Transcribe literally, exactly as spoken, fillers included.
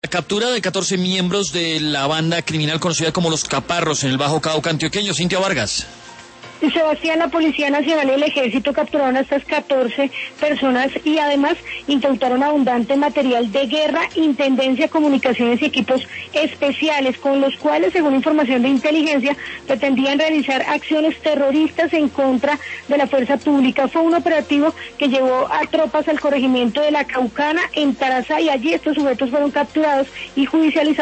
La captura de catorce miembros de la banda criminal conocida como Los Caparros en el Bajo Cauca antioqueño. Cintia Vargas. Sebastián, la Policía Nacional y el Ejército capturaron a estas catorce personas y además incautaron abundante material de guerra, intendencia, comunicaciones y equipos especiales, con los cuales, según información de inteligencia, pretendían realizar acciones terroristas en contra de la fuerza pública. Fue un operativo que llevó a tropas al corregimiento de La Caucana en Tarazá, y allí estos sujetos fueron capturados y judicializados.